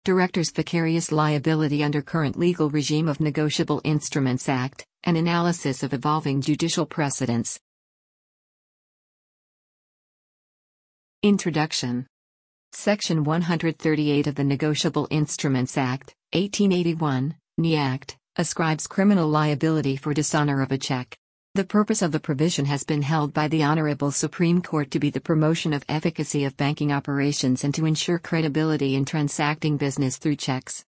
Directors' vicarious liability under current legal regime of Negotiable Instruments Act, an analysis of evolving judicial precedents. Introduction. Section 138 of the Negotiable Instruments Act, 1881, NEACT, ascribes criminal liability for dishonor of a check. The purpose of the provision has been held by the Honorable Supreme Court to be the promotion of efficacy of banking operations and to ensure credibility in transacting business through checks.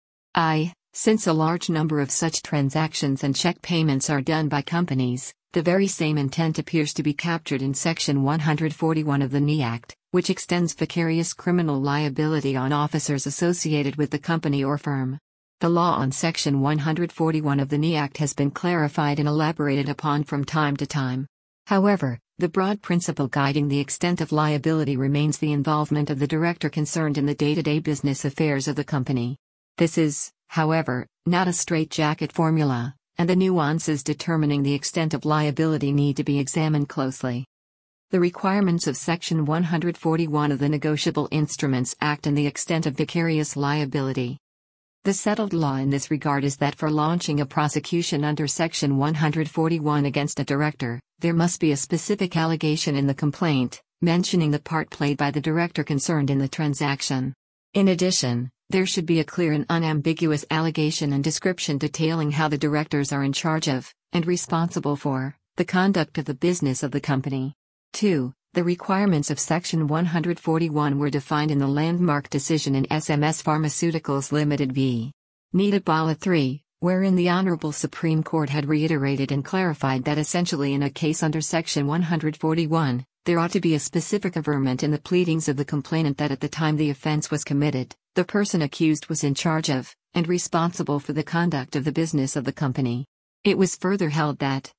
Since a large number of such transactions and check payments are done by companies, the very same intent appears to be captured in Section 141 of the NEACT, which extends vicarious criminal liability on officers associated with the company or firm. The law on Section 141 of the NEACT has been clarified and elaborated upon from time to time. However, the broad principle guiding the extent of liability remains the involvement of the director concerned in the day-to-day business affairs of the company. This is, however, not a straitjacket formula, and the nuances determining the extent of liability need to be examined closely. The requirements of Section 141 of the Negotiable Instruments Act and the extent of vicarious liability. The settled law in this regard is that for launching a prosecution under Section 141 against a director, there must be a specific allegation in the complaint, mentioning the part played by the director concerned in the transaction. In addition, there should be a clear and unambiguous allegation and description detailing how the directors are in charge of, and responsible for, the conduct of the business of the company. 2. The requirements of Section 141 were defined in the landmark decision in SMS Pharmaceuticals Limited v. Nitabala III, wherein the Honorable Supreme Court had reiterated and clarified that essentially in a case under Section 141, there ought to be a specific averment in the pleadings of the complainant that at the time the offense was committed, the person accused was in charge of, and responsible for the conduct of the business of the company. It was further held that,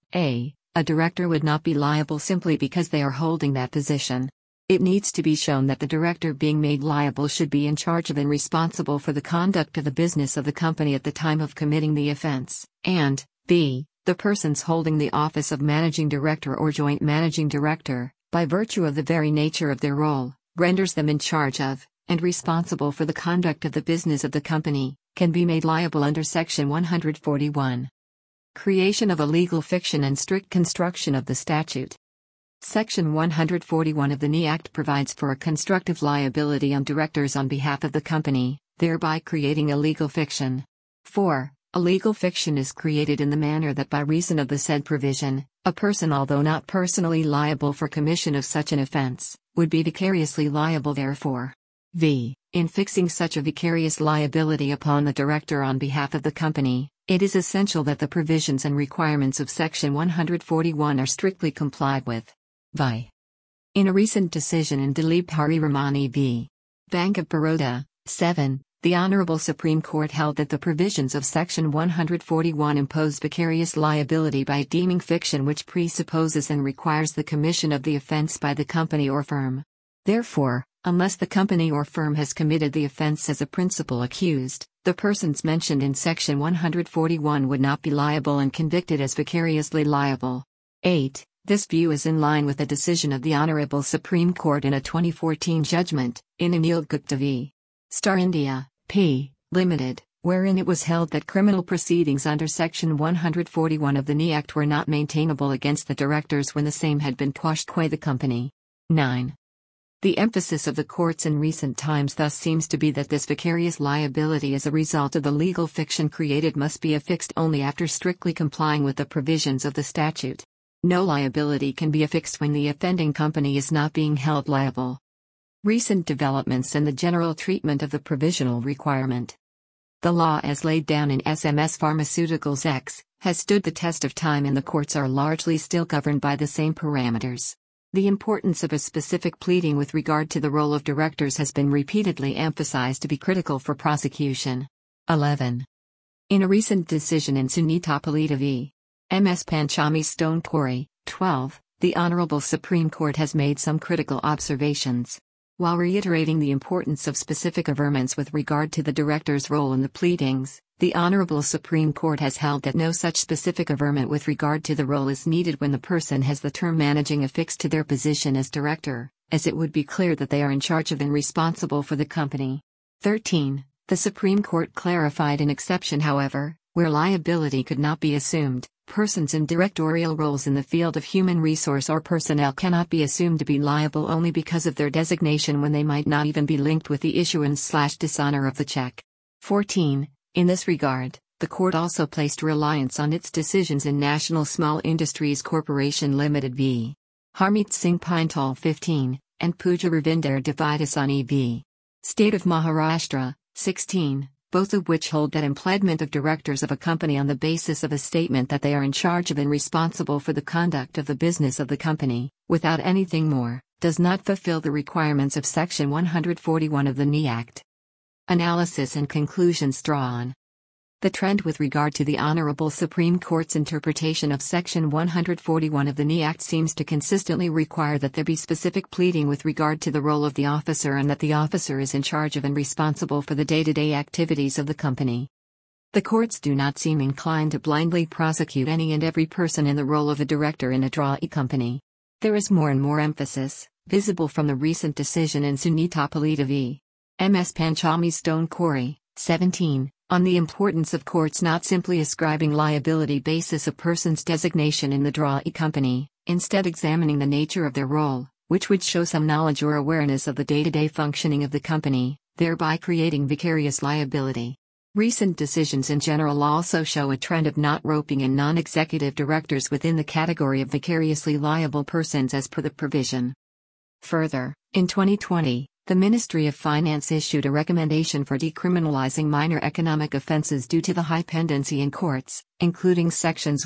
a director would not be liable simply because they are holding that position. It needs to be shown that the director being made liable should be in charge of and responsible for the conduct of the business of the company at the time of committing the offense, and b. the persons holding the office of managing director or joint managing director, by virtue of the very nature of their role, renders them in charge of, and responsible for the conduct of the business of the company, can be made liable under Section 141. Creation of a legal fiction and strict construction of the statute. Section 141 of the NEACT provides for a constructive liability on directors on behalf of the company, thereby creating a legal fiction. 4. A legal fiction is created in the manner that by reason of the said provision, a person although not personally liable for commission of such an offense, would be vicariously liable therefore. In fixing such a vicarious liability upon the director on behalf of the company, it is essential that the provisions and requirements of Section 141 are strictly complied with. In a recent decision in Dilip Hariramani v. Bank of Baroda, 7, the Honorable Supreme Court held that the provisions of Section 141 impose vicarious liability by deeming fiction which presupposes and requires the commission of the offense by the company or firm. Therefore, unless the company or firm has committed the offense as a principal accused, the persons mentioned in Section 141 would not be liable and convicted as vicariously liable. 8. This view is in line with a decision of the Honorable Supreme Court in a 2014 judgment, in Anil Gupta v. Star India, P. Limited, wherein it was held that criminal proceedings under Section 141 of the NEACT were not maintainable against the directors when the same had been quashed qua the company. 9. The emphasis of the courts in recent times thus seems to be that this vicarious liability as a result of the legal fiction created must be affixed only after strictly complying with the provisions of the statute. No liability can be affixed when the offending company is not being held liable. Recent developments and the general treatment of the provisional requirement. The law as laid down in SMS Pharmaceuticals X has stood the test of time and the courts are largely still governed by the same parameters. The importance of a specific pleading with regard to the role of directors has been repeatedly emphasized to be critical for prosecution. 11. In a recent decision in Sunita Palita v. MS Panchami Stone Quarry, 12, the Honorable Supreme Court has made some critical observations. While reiterating the importance of specific averments with regard to the director's role in the pleadings, the Honorable Supreme Court has held that no such specific averment with regard to the role is needed when the person has the term managing affixed to their position as director, as it would be clear that they are in charge of and responsible for the company. 13. The Supreme Court clarified an exception, however, where liability could not be assumed. Persons in directorial roles in the field of human resource or personnel cannot be assumed to be liable only because of their designation when they might not even be linked with the issuance/dishonor of the check. 14. In this regard, the court also placed reliance on its decisions in National Small Industries Corporation Limited v. Harmeet Singh Pintal 15, and Pooja Ravinder Devadasani v. State of Maharashtra 16. Both of which hold that employment of directors of a company on the basis of a statement that they are in charge of and responsible for the conduct of the business of the company, without anything more, does not fulfill the requirements of Section 141 of the NE Act. Analysis and conclusions drawn. The trend with regard to the Honorable Supreme Court's interpretation of Section 141 of the NE Act seems to consistently require that there be specific pleading with regard to the role of the officer and that the officer is in charge of and responsible for the day-to-day activities of the company. The courts do not seem inclined to blindly prosecute any and every person in the role of a director in a drawee company. There is more and more emphasis, visible from the recent decision in Sunita Palita v. M.S. Panchami Stone Quarry, 17, on the importance of courts not simply ascribing liability basis a person's designation in the drawee company, instead examining the nature of their role, which would show some knowledge or awareness of the day-to-day functioning of the company, thereby creating vicarious liability. Recent decisions in general also show a trend of not roping in non-executive directors within the category of vicariously liable persons as per the provision. Further, in 2020, the Ministry of Finance issued a recommendation for decriminalizing minor economic offenses due to the high pendency in courts, including Sections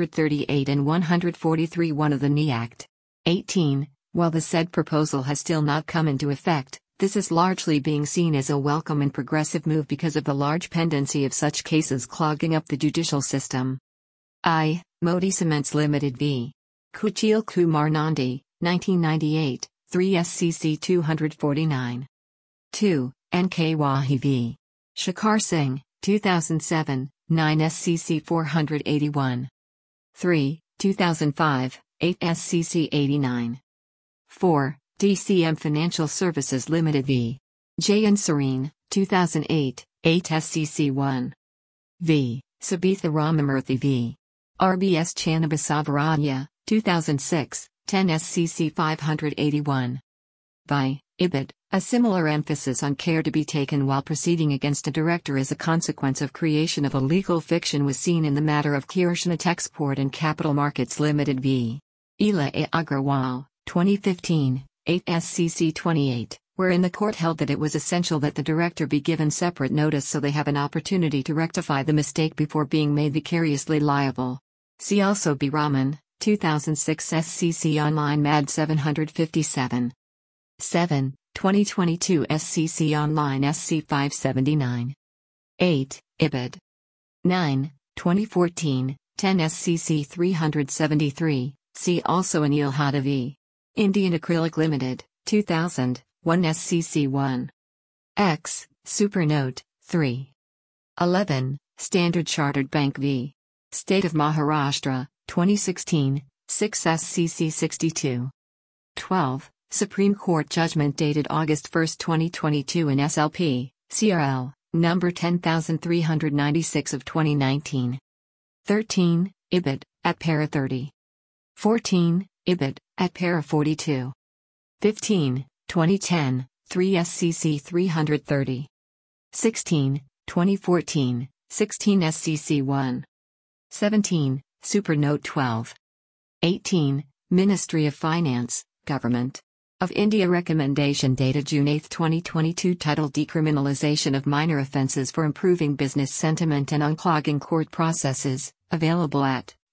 138 and 143(1) of the NE Act. 18. While the said proposal has still not come into effect, this is largely being seen as a welcome and progressive move because of the large pendency of such cases clogging up the judicial system. I. Modi Cements Limited v. Kuchil Kumar Nandi, 1998. 3 SCC 249. 2. NK Wahi v. Shekhar Singh, 2007, 9 SCC 481. 3. 2005, 8 SCC 89. 4. DCM Financial Services Limited v. Jayan Serene, 2008, 8 SCC 1. v. Sabitha Ramamurthy v. RBS Channabasavaradya, 2006, 10 SCC 581. By IBID, a similar emphasis on care to be taken while proceeding against a director as a consequence of creation of a legal fiction was seen in the matter of Kirshna Export and Capital Markets Limited v. Ela A. Agrawal, 2015, 8 SCC 28, wherein the court held that it was essential that the director be given separate notice so they have an opportunity to rectify the mistake before being made vicariously liable. See also B. Raman, 2006 SCC Online MAD 757. 7. 2022 SCC Online SC 579. 8. IBID. 9. 2014, 10 SCC 373. See also Anil Hada v. Indian Acrylic Limited, 2000, 1 SCC 1. X. Supernote, 3. 11. Standard Chartered Bank v. State of Maharashtra, 2016, 6 SCC 62. 12. Supreme Court Judgment dated August 1, 2022 in SLP, CRL, number 10396 of 2019. 13. IBID, at para 30. 14. IBID, at para 42. 15. 2010, 3 SCC 330. 16. 2014, 16 SCC 1. 17. Supernote 12. 18. Ministry of Finance, Government of India Recommendation dated June 8, 2022 titled Decriminalization of Minor Offences for Improving Business Sentiment and Unclogging Court Processes, available at